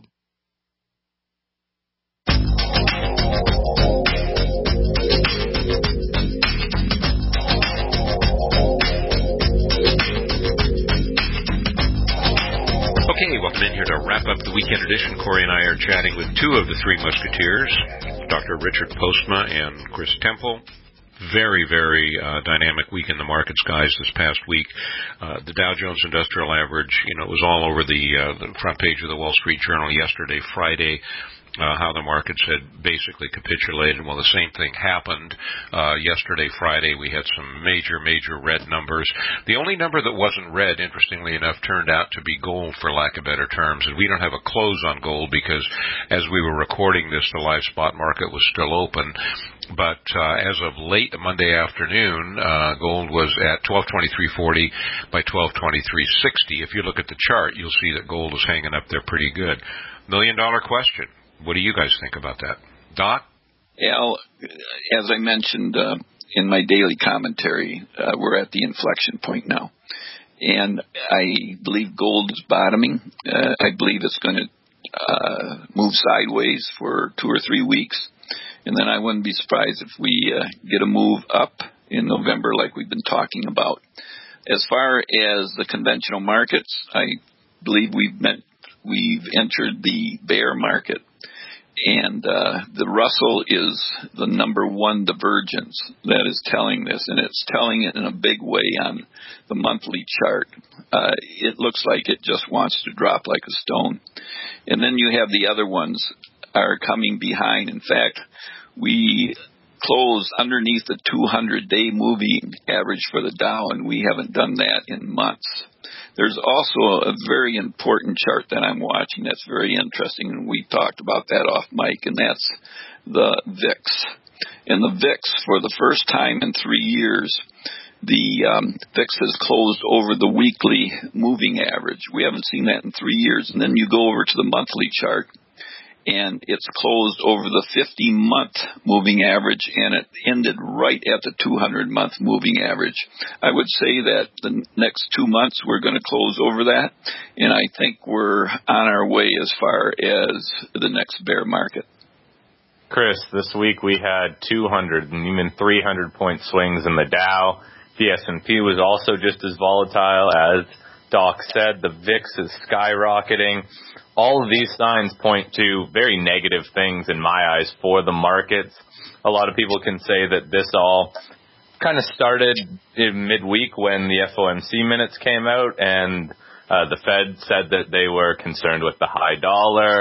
Okay, welcome in here to wrap up the weekend edition. Corey and I are chatting with two of the three musketeers, Doctor Richard Postma and Chris Temple. Very, very uh, dynamic week in the markets, guys, this past week. Uh, the Dow Jones Industrial Average, you know, it was all over the, uh, the front page of the Wall Street Journal yesterday, Friday. Uh, how the markets had basically capitulated. Well, the same thing happened uh, yesterday, Friday. We had some major, major red numbers. The only number that wasn't red, interestingly enough, turned out to be gold, for lack of better terms. And we don't have a close on gold because as we were recording this, the live spot market was still open. But uh, as of late Monday afternoon, uh, gold was at twelve twenty-three forty by twelve twenty-three sixty. If you look at the chart, you'll see that gold is hanging up there pretty good. Million dollar question. What do you guys think about that? Doc? Al, as I mentioned uh, in my daily commentary, uh, we're at the inflection point now. And I believe gold is bottoming. Uh, I believe it's going to uh, move sideways for two or three weeks. And then I wouldn't be surprised if we uh, get a move up in November like we've been talking about. As far as the conventional markets, I believe we've, met, we've entered the bear market. And uh, the Russell is the number one divergence that is telling this, and it's telling it in a big way on the monthly chart. Uh, it looks like it just wants to drop like a stone. And then you have the other ones are coming behind. In fact, we closed underneath the two hundred day moving average for the Dow, and we haven't done that in months. There's also a very important chart that I'm watching that's very interesting, and we talked about that off mic, and that's the V I X. And the V I X, for the first time in three years, the um, V I X has closed over the weekly moving average. We haven't seen that in three years. And then you go over to the monthly chart, and it's closed over the fifty month moving average, and it ended right at the two hundred month moving average. I would say that the next two months we're going to close over that, and I think we're on our way as far as the next bear market. Chris, this week we had two hundred and even three hundred point swings in the Dow. The S and P was also just as volatile. As Doc said, the V I X is skyrocketing. All of these signs point to very negative things in my eyes for the markets. A lot of people can say that this all kind of started in midweek when the F O M C minutes came out and uh, the Fed said that they were concerned with the high dollar.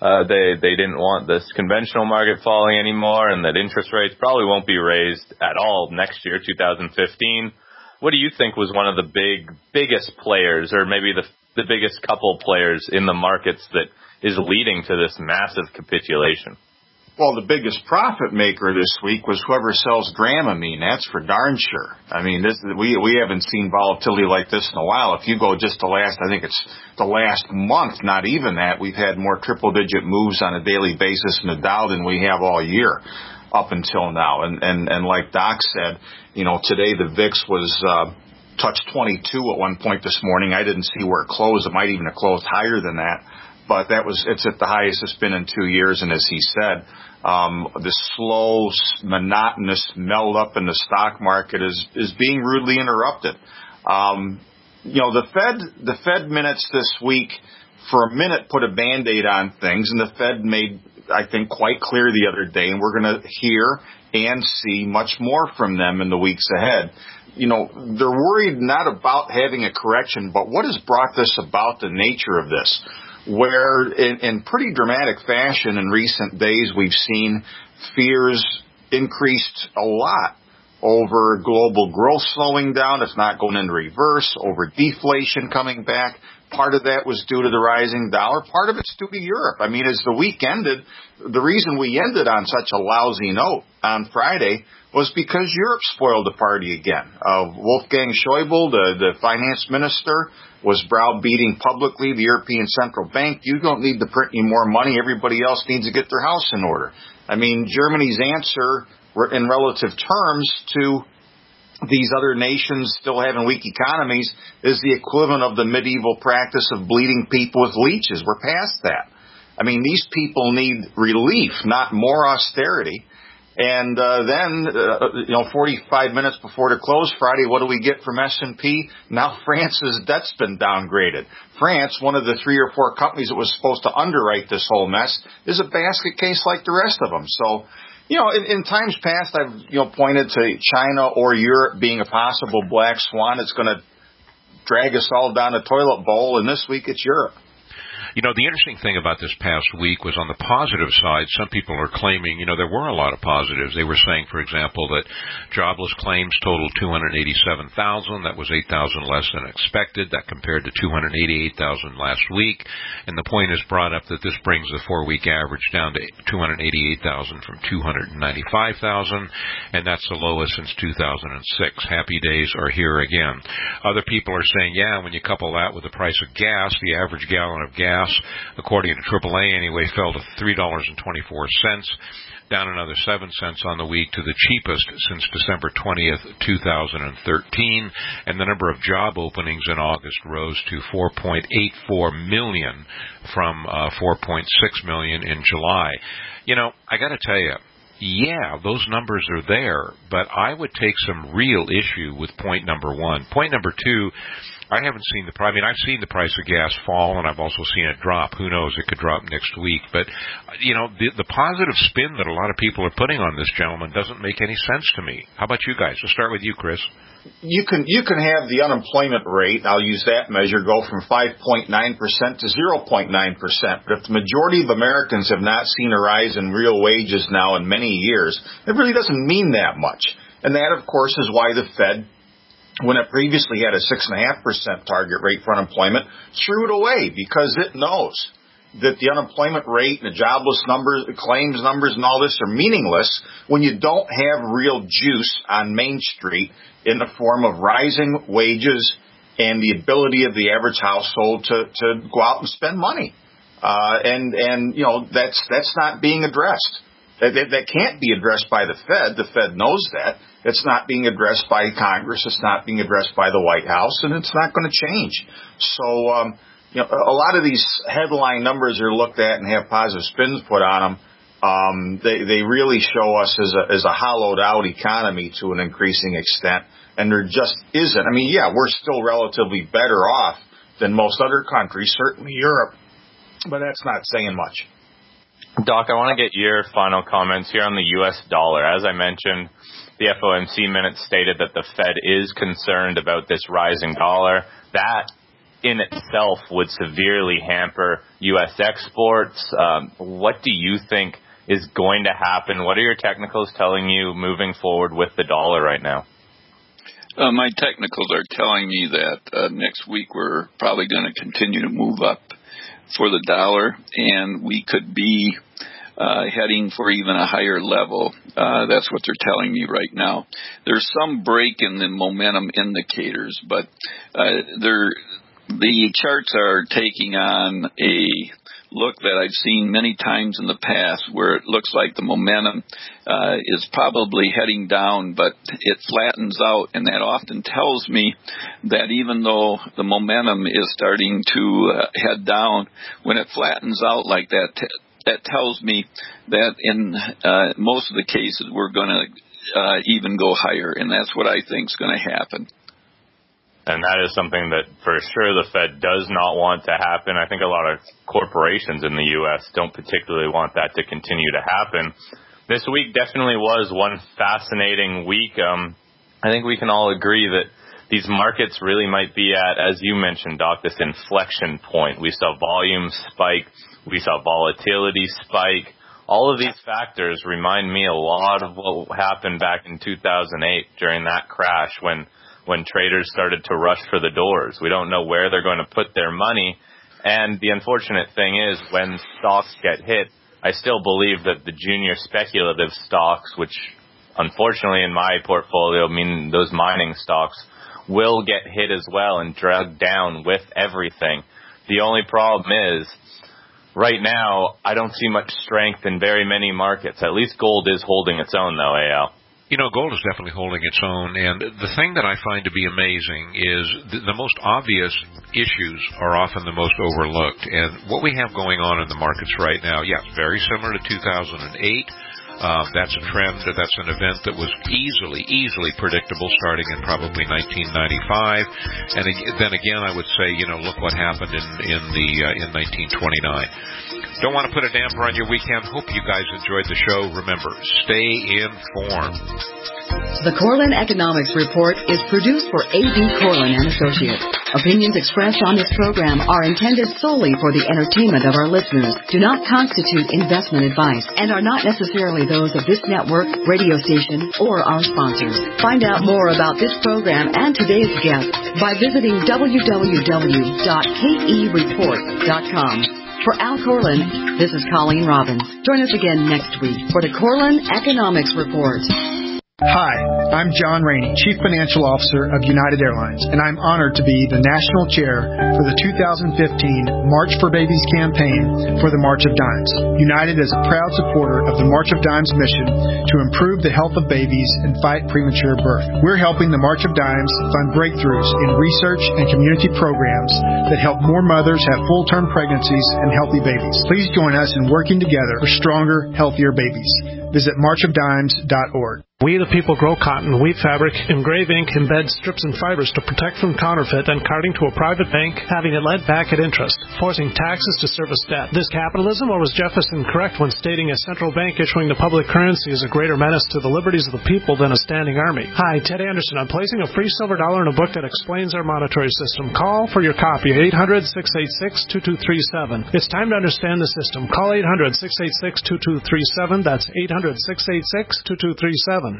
Uh, they, they didn't want this conventional market falling anymore, and that interest rates probably won't be raised at all next year, two thousand fifteen. What do you think was one of the big, biggest players, or maybe the, the biggest couple players in the markets that is leading to this massive capitulation? Well, the biggest profit maker this week was whoever sells Dramamine. That's for darn sure. I mean, this, we we haven't seen volatility like this in a while. If you go just the last, I think it's the last month, not even that, we've had more triple-digit moves on a daily basis in the Dow than we have all year up until now. And and and like Doc said, you know, today the V I X was uh, touched twenty-two at one point this morning. I didn't see where it closed. It might even have closed higher than that. But that was, it's at the highest it's been in two years. And as he said, um, the slow, monotonous meld up in the stock market is, is being rudely interrupted. Um, you know, the Fed, the Fed minutes this week for a minute put a Band-Aid on things, and the Fed made, I think, quite clear the other day, and we're going to hear and see much more from them in the weeks ahead. You know, they're worried not about having a correction, but what has brought this about, the nature of this, where in, in pretty dramatic fashion in recent days we've seen fears increased a lot over global growth slowing down, if not going into reverse, over deflation coming back. Part of that was due to the rising dollar. Part of it's due to Europe. I mean, as the week ended, the reason we ended on such a lousy note on Friday was because Europe spoiled the party again. Uh, Wolfgang Schäuble, the, the finance minister, was browbeating publicly the European Central Bank. You don't need to print any more money. Everybody else needs to get their house in order. I mean, Germany's answer in relative terms to these other nations still having weak economies is the equivalent of the medieval practice of bleeding people with leeches. We're past that. I mean, these people need relief, not more austerity. And uh, then, uh, you know, forty-five minutes before the close Friday, what do we get from S and P? Now France's debt's been downgraded. France, one of the three or four companies that was supposed to underwrite this whole mess, is a basket case like the rest of them. So, you know, in, in times past, I've, you know, pointed to China or Europe being a possible black swan that's going to drag us all down the toilet bowl, and this week it's Europe. You know, the interesting thing about this past week was on the positive side, some people are claiming, you know, there were a lot of positives. They were saying, for example, that jobless claims totaled two hundred eighty-seven thousand. That was eight thousand less than expected. That compared to two hundred eighty-eight thousand last week. And the point is brought up that this brings the four-week average down to two hundred eighty-eight thousand from two hundred ninety-five thousand. And that's the lowest since two thousand six. Happy days are here again. Other people are saying, yeah, when you couple that with the price of gas, the average gallon of gas, according to triple A anyway, fell to three dollars and twenty-four cents, down another seven cents on the week to the cheapest since December twentieth, two thousand thirteen, and the number of job openings in August rose to four point eight four million from uh, four point six million in July. You know, I got to tell you, yeah, those numbers are there, but I would take some real issue with point number one. Point number two, I haven't seen the price. I mean, I've seen the price of gas fall, and I've also seen it drop. Who knows? It could drop next week. But, you know, the, the positive spin that a lot of people are putting on this, gentleman, doesn't make any sense to me. How about you guys? We'll start with you, Chris. You can you can have the unemployment rate, I'll use that measure, go from five point nine percent to zero point nine percent. But if the majority of Americans have not seen a rise in real wages now in many years, it really doesn't mean that much. And that, of course, is why the Fed, when it previously had a six point five percent target rate for unemployment, threw it away because it knows that the unemployment rate and the jobless numbers, the claims numbers and all this are meaningless when you don't have real juice on Main Street in the form of rising wages and the ability of the average household to, to go out and spend money. Uh, and, and, you know, that's, that's not being addressed. That, that, that can't be addressed by the Fed. The Fed knows that. It's not being addressed by Congress. It's not being addressed by the White House, and it's not going to change. So, um, you know, a lot of these headline numbers are looked at and have positive spins put on them. Um, they, they really show us as a, as a hollowed out economy to an increasing extent, and there just isn't. I mean, yeah, we're still relatively better off than most other countries, certainly Europe, but that's not saying much. Doc, I want to get your final comments here on the U S dollar. As I mentioned, the F O M C minutes stated that the Fed is concerned about this rising dollar. That in itself would severely hamper U S exports. Um, what do you think is going to happen? What are your technicals telling you moving forward with the dollar right now? Uh, my technicals are telling me that uh, next week we're probably going to continue to move up for the dollar, and we could be uh, heading for even a higher level. Uh, that's what they're telling me right now. There's some break in the momentum indicators, but uh, they're, the charts are taking on a look that I've seen many times in the past, where it looks like the momentum uh, is probably heading down, but it flattens out, and that often tells me that even though the momentum is starting to uh, head down, when it flattens out like that, t- that tells me that in uh, most of the cases we're going to uh, even go higher, and that's what I think is going to happen. And that is something that for sure the Fed does not want to happen. I think a lot of corporations in the U S don't particularly want that to continue to happen. This week definitely was one fascinating week. Um, I think we can all agree that these markets really might be at, as you mentioned, Doc, this inflection point. We saw volume spike. We saw volatility spike. All of these factors remind me a lot of what happened back in two thousand eight during that crash when when traders started to rush for the doors. We don't know where they're going to put their money. And the unfortunate thing is, when stocks get hit, I still believe that the junior speculative stocks, which unfortunately in my portfolio mean those mining stocks, will get hit as well and dragged down with everything. The only problem is, right now, I don't see much strength in very many markets. At least gold is holding its own, though, A L. You know, gold is definitely holding its own, and the thing that I find to be amazing is the, the most obvious issues are often the most overlooked. And what we have going on in the markets right now, yes, very similar to two thousand eight. Uh, that's a trend, that's an event that was easily, easily predictable starting in probably nineteen ninety-five. And then again, I would say, you know, look what happened in, in the uh, in nineteen twenty-nine. Don't want to put a damper on your weekend. Hope you guys enjoyed the show. Remember, stay informed. The Corlin Economics Report is produced for A B. Corlin and Associates. Opinions expressed on this program are intended solely for the entertainment of our listeners, do not constitute investment advice, and are not necessarily those of this network, radio station, or our sponsors. Find out more about this program and today's guest by visiting w w w dot k e report dot com. For Al Corlin, this is Colleen Robbins. Join us again next week for the Corlin Economics Report. Hi, I'm John Rainey, Chief Financial Officer of United Airlines, and I'm honored to be the National Chair for the two thousand fifteen March for Babies campaign for the March of Dimes. United is a proud supporter of the March of Dimes mission to improve the health of babies and fight premature birth. We're helping the March of Dimes fund breakthroughs in research and community programs that help more mothers have full-term pregnancies and healthy babies. Please join us in working together for stronger, healthier babies. Visit march of dimes dot org. We the people grow cotton, weave fabric, engrave ink, embed strips and fibers to protect from counterfeit and carting to a private bank, having it lent back at interest, forcing taxes to service debt. This capitalism, or was Jefferson correct when stating a central bank issuing the public currency is a greater menace to the liberties of the people than a standing army? Hi, Ted Anderson. I'm placing a free silver dollar in a book that explains our monetary system. Call for your copy, eight hundred, six eight six, two two three seven. It's time to understand the system. Call eight hundred, six eight six, two two three seven. That's eight hundred, six eight six, two two three seven.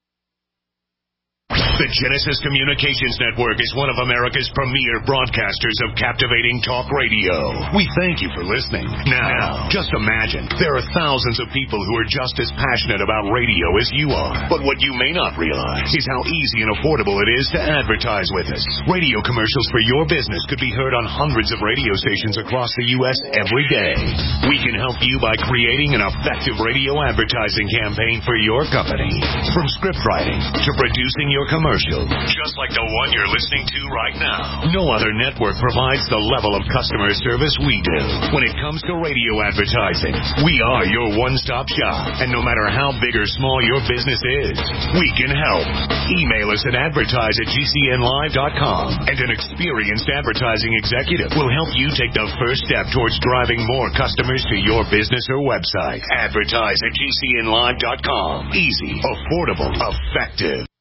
The Genesis Communications Network is one of America's premier broadcasters of captivating talk radio. We thank you for listening. Now, just imagine, there are thousands of people who are just as passionate about radio as you are. But what you may not realize is how easy and affordable it is to advertise with us. Radio commercials for your business could be heard on hundreds of radio stations across the U S every day. We can help you by creating an effective radio advertising campaign for your company. From script writing to producing your commercial, just like the one you're listening to right now. No other network provides the level of customer service we do. When it comes to radio advertising, we are your one-stop shop. And no matter how big or small your business is, we can help. Email us at advertise at g c n live dot com, and an experienced advertising executive will help you take the first step towards driving more customers to your business or website. Advertise at g c n live dot com. Easy, affordable, effective.